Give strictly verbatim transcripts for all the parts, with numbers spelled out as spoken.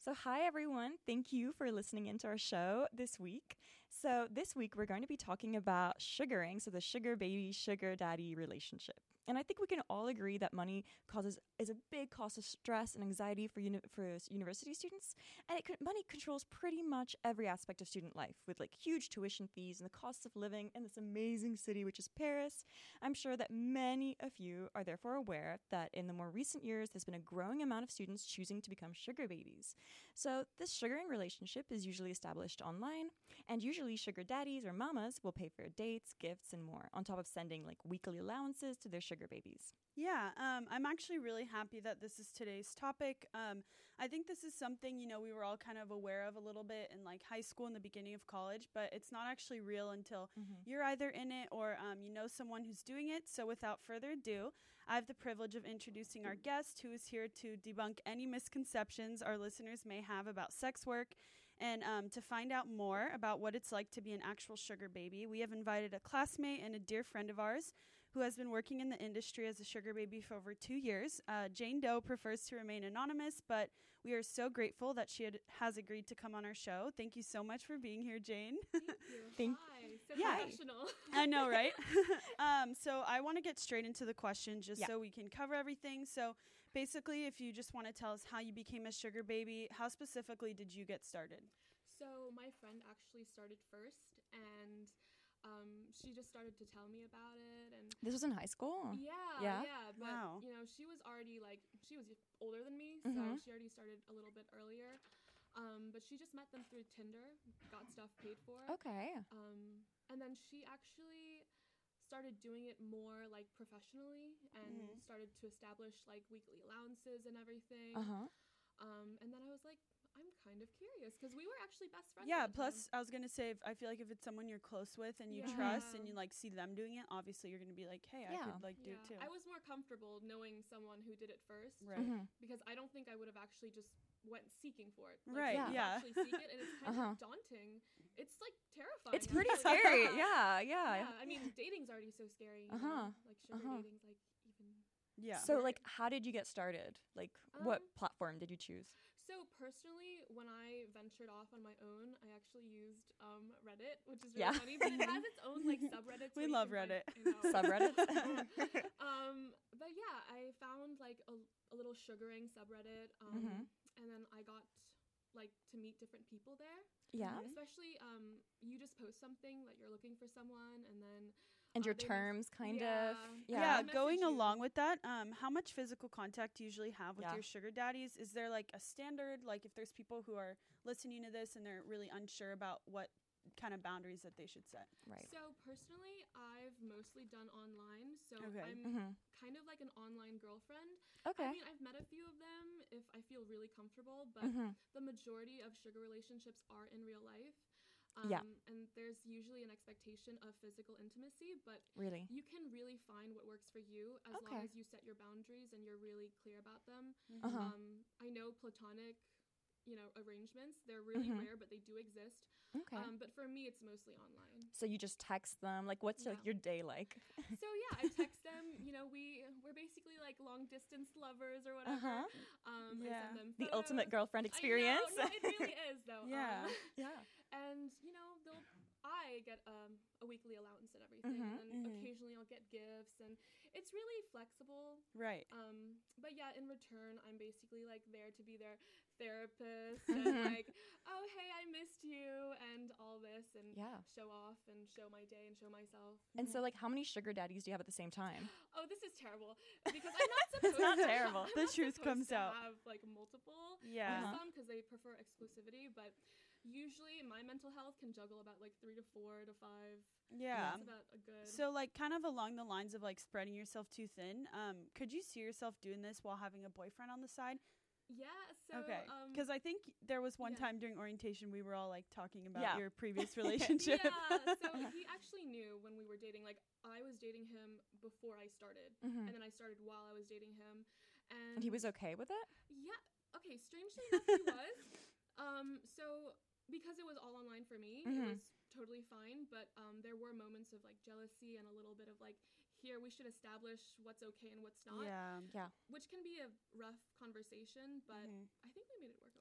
So, hi everyone. Thank you for listening into our show this week. So, this week we're going to be talking about sugaring, so the sugar baby, sugar daddy relationship. And I think we can all agree that money causes is a big cause of stress and anxiety for uni- for university students, and it, money controls pretty much every aspect of student life, with like huge tuition fees and the costs of living in this amazing city, which is Paris. I'm sure that many of you are therefore aware that in the more recent years, there's been a growing amount of students choosing to become sugar babies. So this sugaring relationship is usually established online, and usually sugar daddies or mamas will pay for your dates, gifts, and more, on top of sending like weekly allowances to their sugar babies. Yeah, um, I'm actually really happy that this is today's topic. Um, I think this is something, you know, we were all kind of aware of a little bit in like high school and the beginning of college, but it's not actually real until mm-hmm. you're either in it or um, you know someone who's doing it. So without further ado, I have the privilege of introducing our guest, who is here to debunk any misconceptions our listeners may have about sex work. And um, to find out more about what it's like to be an actual sugar baby, we have invited a classmate and a dear friend of ours who has been working in the industry as a sugar baby for over two years. Uh, Jane Doe prefers to remain anonymous, but we are so grateful that she had, has agreed to come on our show. Thank you so much for being here, Jane. Thank you. Thank Hi. So yeah. professional. I know, right? um, so I want to get straight into the question just yeah. so we can cover everything. So basically, if you just want to tell us how you became a sugar baby, how specifically did you get started? So my friend actually started first, and Um, she just started to tell me about it, and this was in high school. Yeah, yeah, yeah. But wow. you know, she was already like she was older than me, mm-hmm. so she already started a little bit earlier. Um, but she just met them through Tinder, got stuff paid for. Okay. Um, and then she actually started doing it more like professionally, and mm-hmm. started to establish like weekly allowances and everything. Uh huh. Um, and then I was like, I'm kind of curious because we were actually best friends. Yeah, plus I was going to say, if, I feel like if it's someone you're close with and you yeah. trust and you like see them doing it, obviously you're going to be like, hey, yeah. I could like yeah. do it too. I was more comfortable knowing someone who did it first. Right. Mm-hmm. Because I don't think I would have actually just went seeking for it. Like, right, yeah. yeah. actually seek it, and it's kind uh-huh. of daunting. It's like terrifying. It's pretty actually. scary. yeah, yeah. Yeah, I mean, dating's already so scary. You uh-huh. know? Like sugar uh-huh. dating's like even... Yeah. So, like, how did you get started? Like, um, what platform did you choose? So, personally, when I ventured off on my own, I actually used um, Reddit, which is really yeah. funny, but it has its own, like, subreddits. We love Reddit. Like, Subreddits? um, but, yeah, I found, like, a, a little sugaring subreddit, um, mm-hmm. and then I got, like, to meet different people there. Yeah. Especially, um, you just post something that you're looking for someone, and then... And uh, your terms, kind yeah. of. Yeah, Yeah, yeah going you. along with that, um, how much physical contact do you usually have with yeah. your sugar daddies? Is there, like, a standard? Like, if there's people who are listening to this and they're really unsure about what kind of boundaries that they should set? Right. So, personally, I've mostly done online, so okay. I'm mm-hmm. kind of like an online girlfriend. Okay. I mean, I've met a few of them if I feel really comfortable, but mm-hmm. the majority of sugar relationships are in real life. Um, yeah. And there's usually an expectation of physical intimacy, but really, you can really find what works for you as okay. long as you set your boundaries and you're really clear about them. Mm-hmm. Uh-huh. Um, I know platonic, you know, arrangements, they're really mm-hmm. rare, but they do exist. Okay. Um, but for me, it's mostly online. So you just text them? Like, what's yeah. like your day like? So yeah, I text them. You know, we we're basically like long distance lovers or whatever. Uh-huh. Um, yeah. I send them The photos. ultimate girlfriend experience. I know. No, it really is though. yeah. Um, yeah. And you know, they'll I get um, a weekly allowance and everything, mm-hmm. and mm-hmm. occasionally I'll get gifts, and it's really flexible. Right. Um, but yeah, in return, I'm basically like there to be their therapist and like, oh hey, I missed you, and all this, and yeah. show off and show my day and show myself. And so, like, how many sugar daddies do you have at the same time? Oh, this is terrible because I'm not supposed. It's not to, terrible. I'm The not truth supposed comes to out. Have like multiple. Yeah. With some because they prefer exclusivity, but usually my mental health can juggle about like three to four to five. Yeah. That's about a good. So, like, kind of along the lines of like spreading yourself too thin. Um, could you see yourself doing this while having a boyfriend on the side? Yeah. So. Okay. Um, Because I think there was one yeah. time during orientation we were all like talking about Yeah. your previous relationship. Yeah. So he actually knew when we were dating. Like I was dating him before I started, mm-hmm. and then I started while I was dating him, and, And he was okay with it? Yeah. Okay. Strangely enough, he was. Um. So. Because it was all online for me, mm-hmm. it was totally fine, but um, there were moments of, like, jealousy and a little bit of, like, here, we should establish what's okay and what's not. Yeah. Yeah. Which can be a rough conversation, but mm-hmm. I think we made it work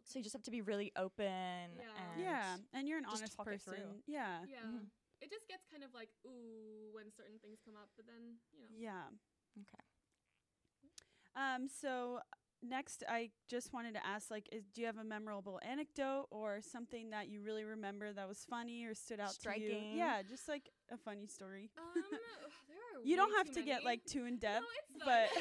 So you just have to be really open. Yeah. And Yeah, and you're an just honest talk it through. person. Yeah. Yeah. Mhm. It just gets kind of like, ooh, when certain things come up, but then, you know. Yeah. Okay. Um, so next, I just wanted to ask, like, is, do you have a memorable anecdote or something that you really remember that was funny or stood out to Striking. you? Yeah, just like a funny story. Um, there are You don't way have too to get many. like too in depth, No, it's fine. but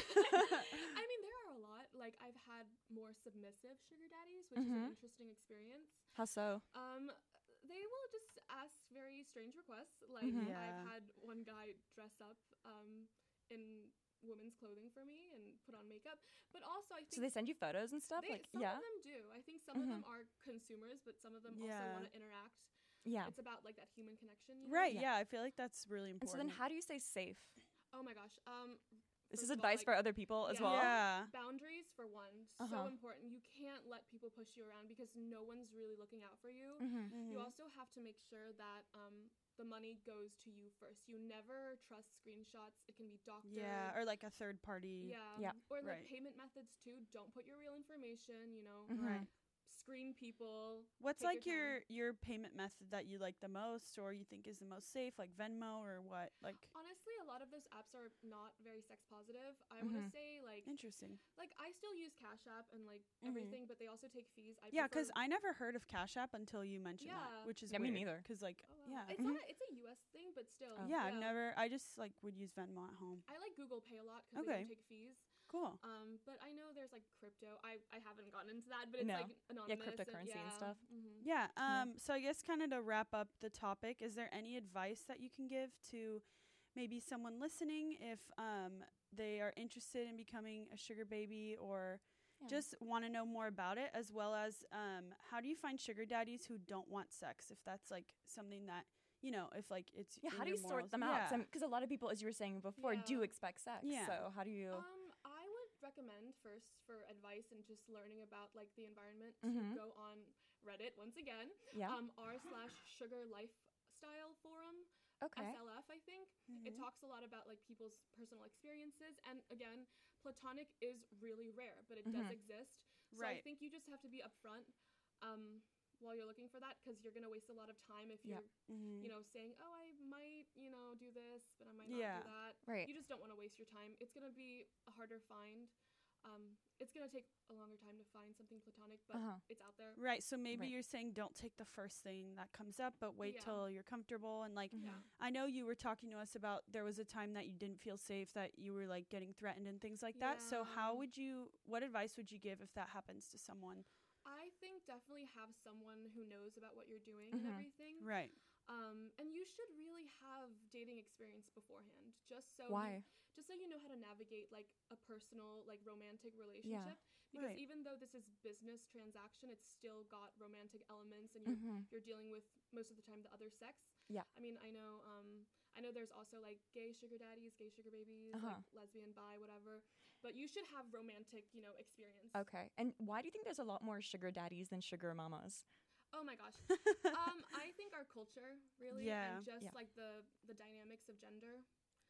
I mean, there are a lot. Like, I've had more submissive sugar daddies, which is Mhm. an interesting experience. How so? Um, they will just ask very strange requests. Like, Mhm. Yeah. I've had one guy dress up um, in women's clothing for me and put on makeup. But also, I think So they send you photos and stuff? they, like, some yeah. of them do. I think some Mhm. of them are consumers, but some of them also Yeah. want to interact. Yeah. It's about like that human connection. You know? right, Yeah. yeah. I feel like that's really And important. so then how do you stay safe? Oh my gosh. Um, Is first this of all, advice like, for other people as yeah. well? Yeah, boundaries for one, Uh-huh. so important. You can't let people push you around because no one's really looking out for you. Mm-hmm. You Mhm. also have to make sure that um, the money goes to you first. You never trust screenshots. It can be doctored. yeah, or like a third party. Yeah. Yeah. Or like Right. payment methods too. Don't put your real information, you know. Mhm. Right. Screen people. What's Take like your your your payment method that you like the most, or you think is the most safe, like Venmo or what? Like, Honestly, a lot of those apps are not very sex positive. I Mhm. want to say like interesting. like I still use Cash App and like Mhm. everything, but they also take fees. I Yeah, prefer- because I never heard of Cash App until you mentioned Yeah. that, which is Yeah, me weird. neither. Because like, Oh, wow. yeah, It's Mhm. not a, it's a U S thing, but still. Oh. yeah, I've never. I just like would use Venmo at home. I like Google Pay a lot because they Okay. don't take fees. Cool. Um, but I know there's like crypto. I, I haven't gotten into that, but it's No. like anonymous. cryptocurrency and yeah. stuff. Mhm. Yeah. Um. So I guess kind of to wrap up the topic, is there any advice that you can give to maybe someone listening if um they are interested in becoming a sugar baby or Yeah. just want to know more about it, as well as um how do you find sugar daddies who don't want sex, if that's like something that, you know, if like it's Yeah, in how do your you sort morals. them Yeah. out? Because a lot of people, as you were saying before, do Yeah. expect sex. Yeah. So how do you? Um, I would recommend first for advice and just learning about like the environment Mhm. to go on Reddit once again. yeah. Um, r slash sugar lifestyle forum. okay. S L F, I think. It Mhm. talks a lot about like people's personal experiences, and again, platonic is really rare, but it does Mhm. exist. So I Right. think you just have to be upfront um, while you're looking for that, because you're gonna waste a lot of time if Yeah. you're, Mhm. you know, saying, "Oh, I might, you know, do this, but I might not Yeah. do that." Right. You just don't want to waste your time. It's gonna be a harder find. Um, it's gonna take a longer time to find something platonic, but Uh-huh. it's out there. Right. So maybe Right. you're saying don't take the first thing that comes up, but wait Yeah. till you're comfortable. And like, Mhm. Yeah. I know you were talking to us about there was a time that you didn't feel safe, that you were like getting threatened and things like that. So how Yeah. would you, what advice would you give if that happens to someone? I think definitely have someone who knows about what you're doing Mhm. and everything. Right. Um, and you should really have dating experience beforehand, just so Why? You, just so you know how to navigate like a personal, like romantic relationship. Because Right. even though this is business transaction, it's still got romantic elements, and you're Mm-hmm. you're dealing with most of the time the other sex. Yeah. I mean, I know, um, I know there's also like gay sugar daddies, gay sugar babies, Uh-huh. like lesbian, bi, whatever. But you should have romantic, you know, experience. Okay. And why do you think there's a lot more sugar daddies than sugar mamas? Oh my gosh. um, I think our culture really, Yeah. and just Yeah. like the the dynamics of gender.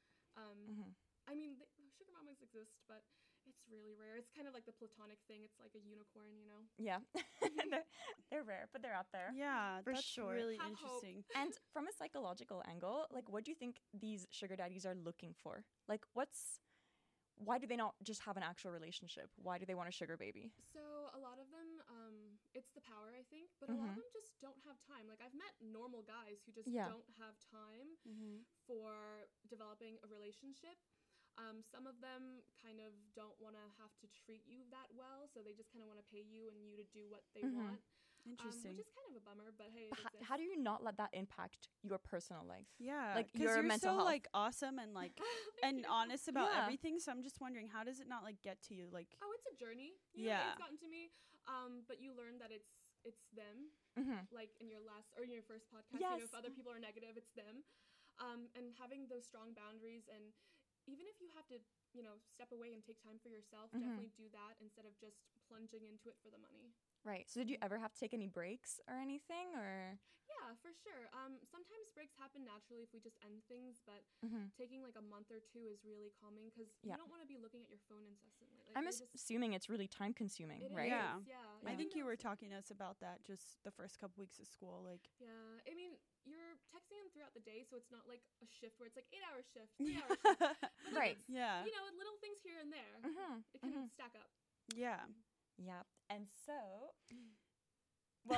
Um, Mm-hmm. I mean, the, sugar mamas exist, but it's really rare. It's kind of like the platonic thing. It's like a unicorn, you know. Yeah. they're, they're rare, but they're out there. Yeah, For that's sure. really Have hope. interesting. And from a psychological angle, like, what do you think these sugar daddies are looking for? Like, what's, why do they not just have an actual relationship? Why do they want a sugar baby? So a lot of them, um, it's the power, I think, but a lot Mhm. of them just don't have time. Like I've met normal guys who just Yeah. don't have time Mm-hmm. for developing a relationship. Um, some of them kind of don't want to have to treat you that well, so they just kind of want to pay you and you to do what they Mhm. want, um, Interesting. which is kind of a bummer. But hey, it H- exists. how do you not let that impact your personal life? yeah, like, 'cause your you're mental so health? like awesome and like Thank and you. honest about Yeah. everything. So I'm just wondering, how does it not like get to you? Like, Oh, it's a journey. You know, Yeah. it's gotten to me. Um, but you learn that it's it's them. Mm-hmm. Like in your last or in your first podcast, you know, Yes. if other people are negative, it's them. Um, and having those strong boundaries, and even if you have to, you know, step away and take time for yourself, Mhm. definitely do that instead of just plunging into it for the money. Right. So did you ever have to take any breaks or anything, or? Yeah, Yeah, for sure. Um, sometimes breaks happen naturally if we just end things, but Mm-hmm. taking like a month or two is really calming because Yeah. you don't want to be looking at your phone incessantly. Like, I'm you're ass- just, assuming it's really time consuming, it right? is, Yeah. yeah. I Even think you though were it's- talking to us about that just the first couple weeks of school. Like, Yeah, I mean, you're texting them throughout the day, so it's not like a shift where it's like eight hour shift, three hour shift. But like, Right. it's, yeah. you know, little things here and there. Mm-hmm. It can Mhm. stack up. Yeah. Yep. And so, well,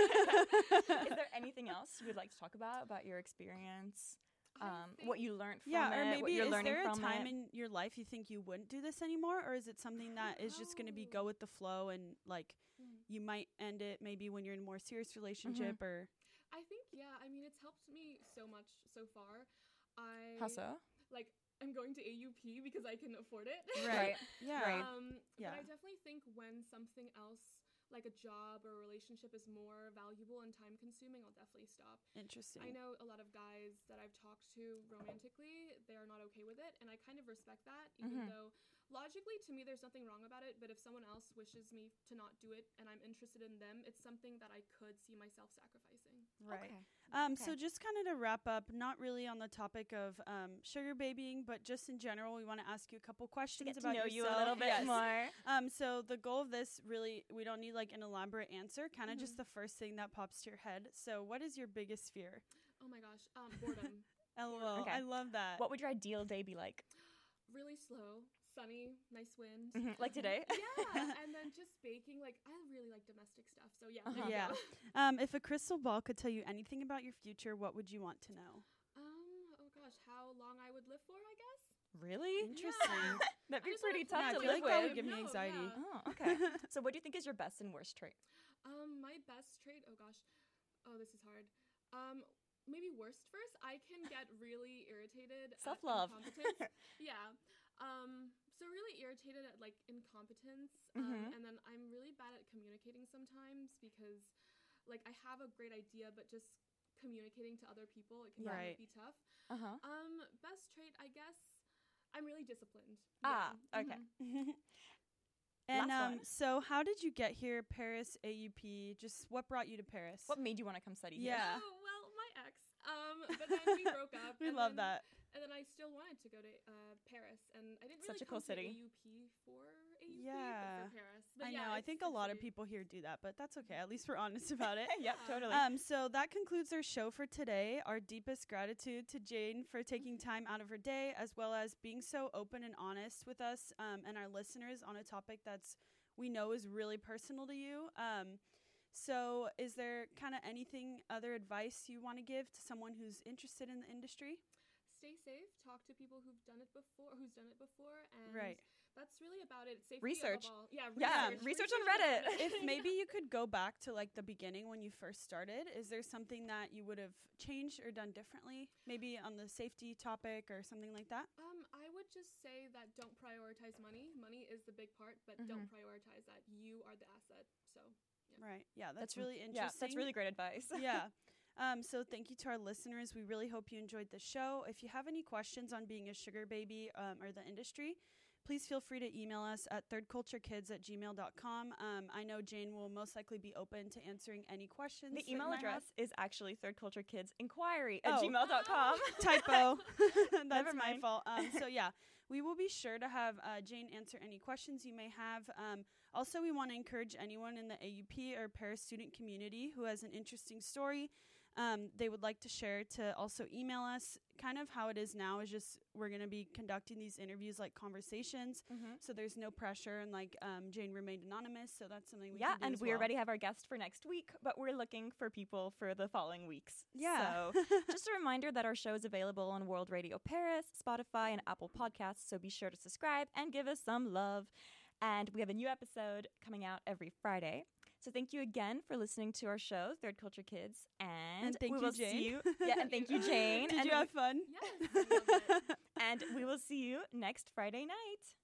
is there anything else you would like to talk about about your experience? I Um, think- what you learned from Yeah, it? or what maybe you're is learning there a from time it? in your life you think you wouldn't do this anymore, or is it something that is just going to be go Oh. with the flow and like Mm. you might end it maybe when you're in a more serious relationship or I think, yeah, I mean, it's helped me so much so far. I How so? like I'm going to A U P because I can afford it. Right. yeah. Right. Um, Yeah. But I definitely think when something else, like a job or a relationship, is more valuable and time consuming, I'll definitely stop. Interesting. I know a lot of guys that I've talked to romantically, they are not okay with it, and I kind of respect that, even Mhm. though logically to me there's nothing wrong about it, but if someone else wishes me to not do it and I'm interested in them, it's something that I could see myself sacrificing. Right. Okay. Um, Okay. So just kind of to wrap up, not really on the topic of um, sugar babying, but just in general, we want to ask you a couple To questions get to about know you a yourself. little bit Yes. more. Um, so the goal of this really, we don't need like an elaborate answer, kind of Mhm. just the first thing that pops to your head. So what is your biggest fear? Oh my gosh, um, boredom. LOL. Okay. I love that. What would your ideal day be like? Really slow, sunny, nice wind. Mhm. Like today? Yeah, and then just baking. Like, I really like domestic stuff, so yeah. there Uh-huh. you Yeah. go. Um, if a crystal ball could tell you anything about your future, what would you want to know? Um. Oh gosh, how long I would live for? I guess. Really? Interesting. That'd I be just wanna pretty play tough Yeah, I to feel live like that would with. give me No, anxiety. yeah. Oh, okay. So what do you think is your best and worst trait? Um, my best trait. Oh gosh. Oh, this is hard. Um, maybe worst first. I can get really irritated. at Self-love. incompetence. Yeah. Um. So really irritated at like incompetence. Um, Mhm. and then I'm really bad at communicating sometimes because, like, I have a great idea, but just communicating to other people, it can kind Right. of be tough. Uh-huh. Um, best trait, I guess. I'm really disciplined. Ah, Yeah. okay. Mhm. And Last um, one. so how did you get here, Paris, A U P? Just what brought you to Paris? What made you want to come study here? Yeah. Oh, well, my ex. Um, but then we broke up. we and love then, that. And then I still wanted to go to uh, Paris, and I didn't Such really a cool come city. to A U P for A U P, Yeah. but for Paris. But I yeah, know. I it's think a good lot of city. people here do that, but that's okay. At least we're honest about it. yep, Yeah. totally. Um, so that concludes our show for today. Our deepest gratitude to Jane for taking time out of her day, as well as being so open and honest with us um, and our listeners on a topic that's we know is really personal to you. Um, so is there kind of anything other advice you want to give to someone who's interested in the industry? Stay safe. Talk to people who've done it before. Who's done it before, and Right. that's really about it. It's safety Research. above all. Yeah, Yeah, research. research on about Reddit. it. If maybe you could go back to like the beginning when you first started, is there something that you would have changed or done differently? Maybe on the safety topic or something like that? Um, I would just say that don't prioritize money. Money is the big part, but Mhm. don't prioritize that. You are the asset. So. Yeah. Right. Yeah, that's, That's really Yeah, interesting. that's really great advice. yeah. Um, so thank you to our listeners. We really hope you enjoyed the show. If you have any questions on being a sugar baby um, or the industry, please feel free to email us at thirdculturekids at gmail dot com. Um, I know Jane will most likely be open to answering any questions. The that you email might address is actually thirdculturekidsinquiry at Oh. gmail dot com. have. Typo. That's Never my mind. fault. Um, so yeah, we will be sure to have uh, Jane answer any questions you may have. Um, also, we want to encourage anyone in the A U P or Paris student community who has an interesting story um, they would like to share to also email us. Kind of how it is now is just we're going to be conducting these interviews like conversations, Mhm. so there's no pressure, and like um, Jane remained anonymous, so that's something we Yeah, can do and as we well. already have our guest for next week, but we're looking for people for the following weeks. Yeah. So just a reminder that our show is available on World Radio Paris, Spotify, and Apple Podcasts, so be sure to subscribe and give us some love. And we have a new episode coming out every Friday. So thank you again for listening to our show, Third Culture Kids. And, And thank we you, will Jane. see you. Yeah, and thank you, Jane. Did and you have fun? Yes. I love it. and we will see you next Friday night.